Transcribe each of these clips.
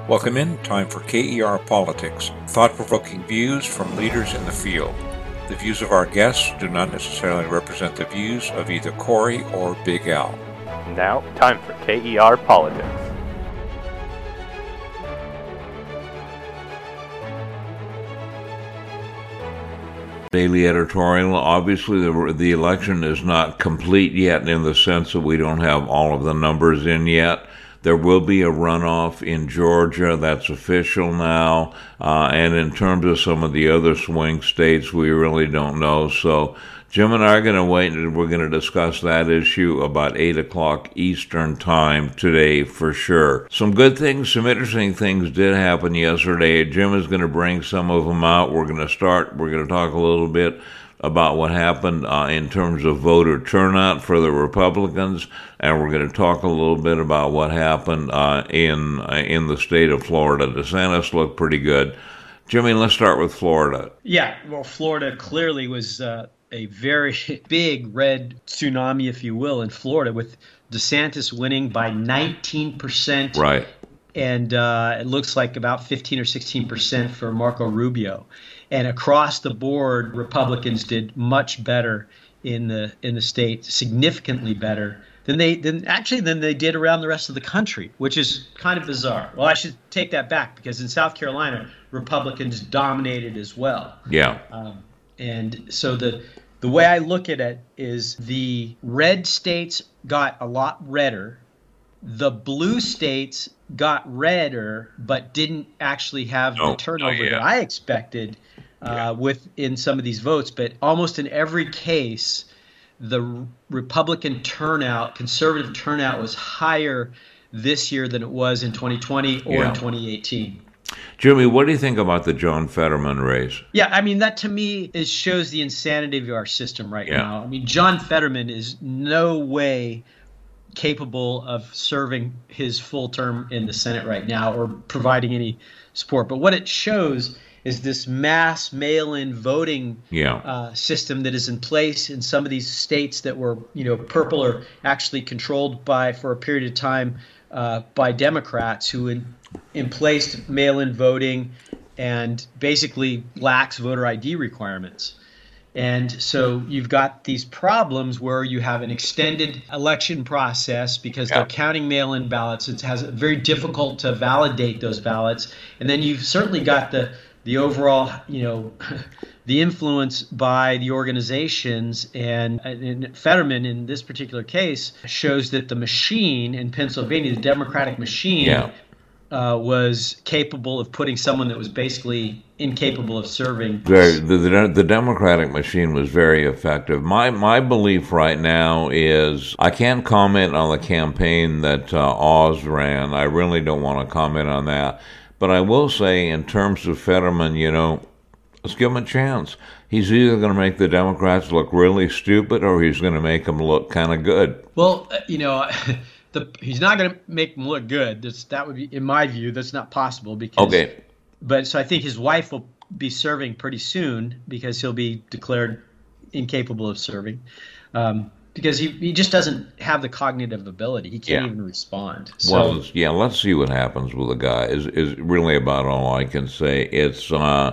Welcome in. Time for KER Politics, thought-provoking views from leaders in the field. The views of our guests do not necessarily represent the views of either Corey or Big Al. Now, time for KER Politics. Daily editorial. Obviously, the election is not complete yet in the sense that we don't have all of the numbers in yet. There will be a runoff in Georgia. That's official now. And in terms of some of the other swing states, we really don't know. So Jim and I are going to wait, and we're going to discuss that issue about 8 o'clock Eastern time today for sure. Some good things, some interesting things did happen yesterday. Jim is going to bring some of them out. We're going to talk a little bit about what happened in terms of voter turnout for the Republicans, and we're going to talk a little bit about what happened in the state of Florida. DeSantis looked pretty good. Jimmy, let's start with Florida. Yeah, well, Florida clearly was a very big red tsunami, if you will, in Florida, with DeSantis winning by 19%. Right. And it looks like about 15 or 16% for Marco Rubio. And across the board, Republicans did much better in the state, significantly better than they did around the rest of the country, which is kind of bizarre. Well, I should take that back, because in South Carolina, Republicans dominated as well. Yeah. And so the way I look at it is the red states got a lot redder. The blue states got redder, but didn't actually have the turnover that I expected in some of these votes. But almost in every case, the Republican turnout, conservative turnout, was higher this year than it was in 2020 or in 2018. Jimmy, what do you think about the John Fetterman race? Yeah, I mean, that to me shows the insanity of our system right now. I mean, John Fetterman is no way capable of serving his full term in the Senate right now or providing any support. But what it shows is this mass mail-in voting system that is in place in some of these states that were, purple or actually controlled for a period of time by Democrats who placed mail-in voting and basically lax voter ID requirements. And so you've got these problems where you have an extended election process because they're counting mail-in ballots. It has very difficult to validate those ballots. And then you've certainly got the overall, the influence by the organizations. And Fetterman, in this particular case, shows that the machine in Pennsylvania, the Democratic machine, was capable of putting someone that was basically incapable of serving. The Democratic machine was very effective. My belief right now is I can't comment on the campaign that Oz ran. I really don't want to comment on that. But I will say, in terms of Fetterman, let's give him a chance. He's either going to make the Democrats look really stupid or he's going to make them look kind of good. Well, he's not going to make them look good. That would be, in my view, that's not possible. But so I think his wife will be serving pretty soon because he'll be declared incapable of serving because he just doesn't have the cognitive ability. He can't even respond. So, well, let's see what happens with the guy is really about all I can say. It's,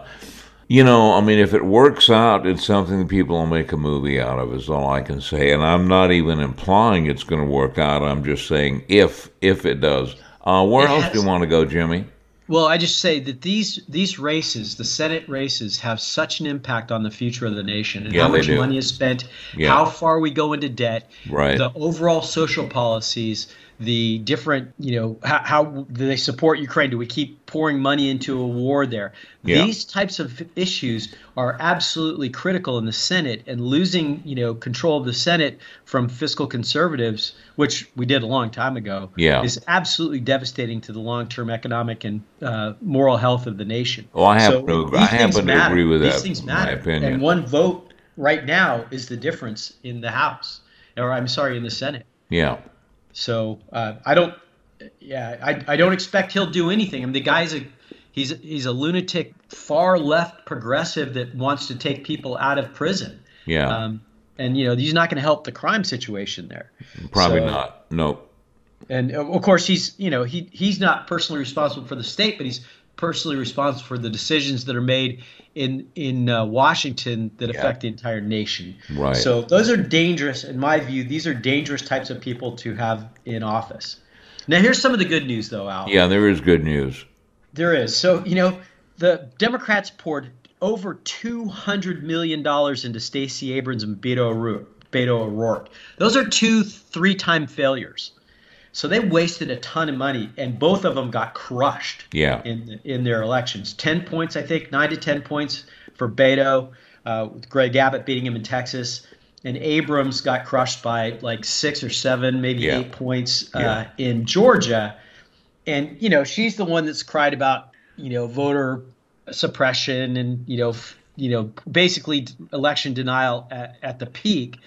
if it works out, it's something that people will make a movie out of is all I can say. And I'm not even implying it's going to work out. I'm just saying if it does. Where else do you want to go, Jimmy? Well, I just say that these races, the Senate races, have such an impact on the future of the nation and how much money is spent, how far we go into debt, the overall social policies, the different, how do they support Ukraine? Do we keep pouring money into a war there? These types of issues are absolutely critical in the Senate, and losing, control of the Senate from fiscal conservatives, which we did a long time ago, is absolutely devastating to the long-term economic and moral health of the nation. Well, I happen to agree with that. These things matter. My opinion. And one vote right now is the difference in the House, in the Senate. Yeah. So I don't expect he'll do anything. I mean, the guy's he's a lunatic, far left progressive that wants to take people out of prison. Yeah. And he's not going to help the crime situation there. Probably not. No. And of course, he's not personally responsible for the state, but he's personally responsible for the decisions that are made in Washington that affect the entire nation. Right. So those are dangerous, in my view. These are dangerous types of people to have in office. Now, here's some of the good news, though, Al. Yeah, there is good news. There is. So, the Democrats poured over $200 million into Stacey Abrams and Beto O'Rourke. Those are 2 3-time failures. So they wasted a ton of money, and both of them got crushed in their elections. 10 points, I think, 9 to 10 points for Beto, with Greg Abbott beating him in Texas. And Abrams got crushed by like 6 or 7, maybe 8 points in Georgia. And, she's the one that's cried about, voter suppression and, basically election denial at the peak.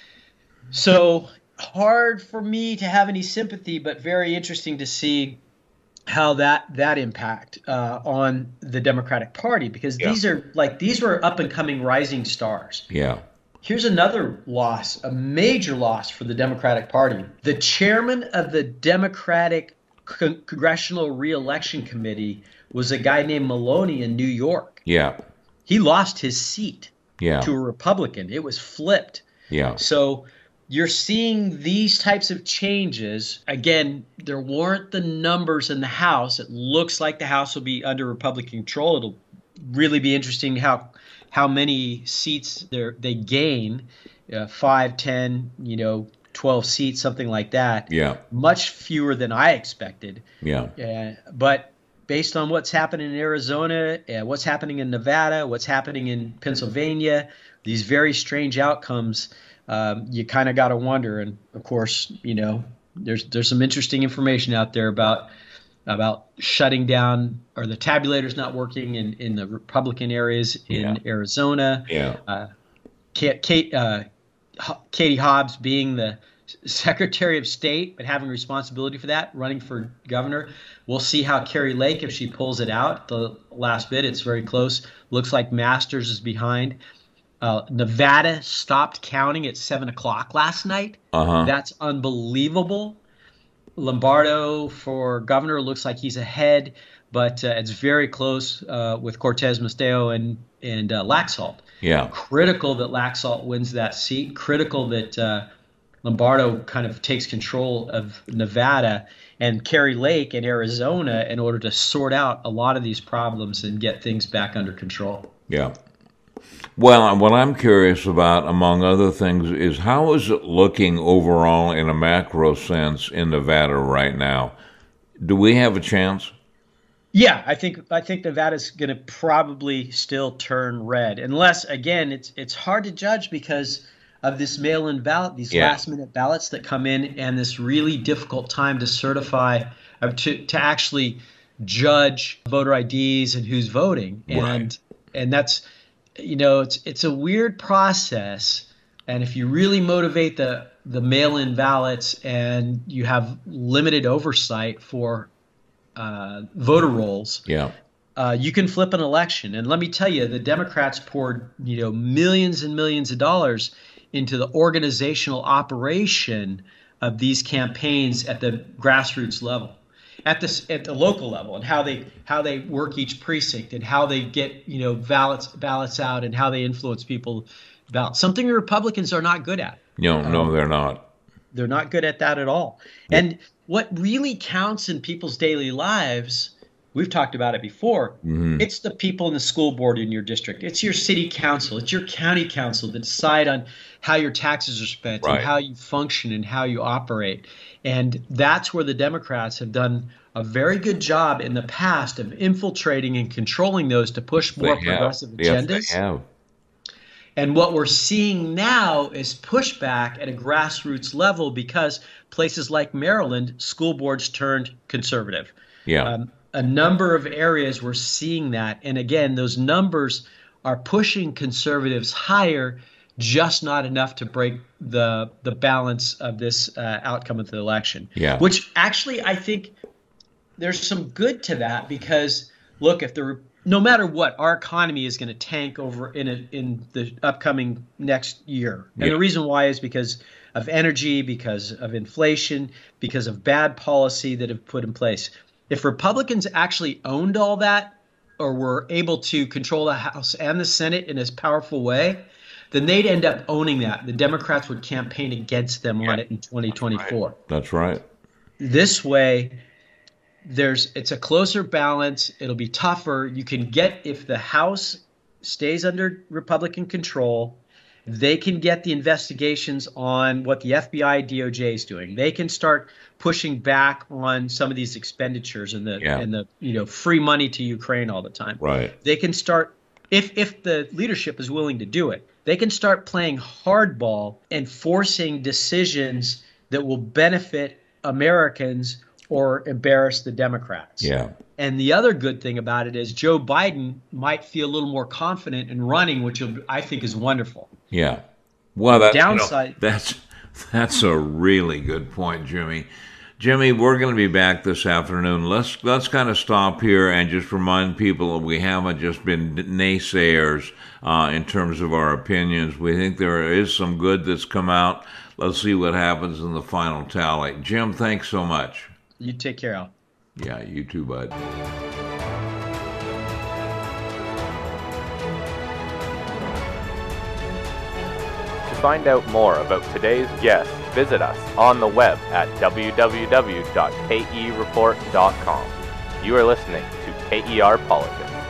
So hard for me to have any sympathy, but very interesting to see how that impact on the Democratic Party, because these were up and coming rising stars. Yeah. Here's another loss, a major loss for the Democratic Party. The chairman of the Democratic Congressional Re-election Committee was a guy named Maloney in New York. Yeah. He lost his seat to a Republican. It was flipped. Yeah. So you're seeing these types of changes. Again, there weren't the numbers in the House. It looks like the House will be under Republican control. It'll really be interesting how many seats they gain, 5, 10, 12 seats, something like that. Yeah. Much fewer than I expected. Yeah. But based on what's happening in Arizona, what's happening in Nevada, what's happening in Pennsylvania, these very strange outcomes, you kind of got to wonder. And of course, there's some interesting information out there about shutting down, or the tabulators not working in the Republican areas in Arizona. Yeah. Katie Hobbs being the Secretary of State, but having responsibility for that, running for governor. We'll see how Kari Lake, if she pulls it out the last bit. It's very close. Looks like Masters is behind. Nevada stopped counting at 7:00 last night. That's unbelievable. Lombardo for governor looks like he's ahead, but it's very close with Cortez Masto and Laxalt. Yeah. Critical that Laxalt wins that seat. Critical that Lombardo kind of takes control of Nevada, and Kari Lake in Arizona, in order to sort out a lot of these problems and get things back under control. Yeah. Well, what I'm curious about, among other things, is how is it looking overall in a macro sense in Nevada right now? Do we have a chance? Yeah, I think Nevada's going to probably still turn red, unless, again, it's hard to judge because of this mail-in ballot, these last-minute ballots that come in, and this really difficult time to certify, to actually judge voter IDs and who's voting, and that's. It's a weird process, and if you really motivate the mail-in ballots and you have limited oversight for voter rolls, you can flip an election. And let me tell you, the Democrats poured millions and millions of dollars into the organizational operation of these campaigns at the grassroots level. At the local level, and how they work each precinct, and how they get ballots out, and how they influence people about something the Republicans are not good at. No, they're not. They're not good at that at all. Yeah. And what really counts in people's daily lives, we've talked about it before. Mm-hmm. It's the people in the school board in your district. It's your city council. It's your county council that decide on how your taxes are spent, and how you function and how you operate. And that's where the Democrats have done a very good job in the past of infiltrating and controlling those to push more progressive agendas. Yes, they have. And what we're seeing now is pushback at a grassroots level, because places like Maryland, school boards turned conservative. Yeah. A number of areas we're seeing that. And again, those numbers are pushing conservatives higher, just not enough to break the balance of this outcome of the election. Yeah. Which actually, I think there's some good to that, because look, no matter what, our economy is going to tank over in the upcoming next year. And the reason why is because of energy, because of inflation, because of bad policy that have put in place. If Republicans actually owned all that, or were able to control the House and the Senate in a powerful way, then they'd end up owning that. The Democrats would campaign against them on it in 2024. That's right. This way, it's a closer balance. It'll be tougher. You can get, if the House stays under Republican control, they can get the investigations on what the FBI, DOJ is doing. They can start pushing back on some of these expenditures and the free money to Ukraine all the time. Right. They can start, if the leadership is willing to do it, they can start playing hardball and forcing decisions that will benefit Americans or embarrass the Democrats. Yeah. And the other good thing about it is Joe Biden might feel a little more confident in running, which I think is wonderful. Yeah. Well, that's downside. That's a really good point, Jimmy. Jimmy, we're going to be back this afternoon. Let's kind of stop here and just remind people that we haven't just been naysayers in terms of our opinions. We think there is some good that's come out. Let's see what happens in the final tally. Jim, thanks so much. You take care, Al. Yeah, you too, bud. To find out more about today's guest, visit us on the web at www.kereport.com. You are listening to KER Politics.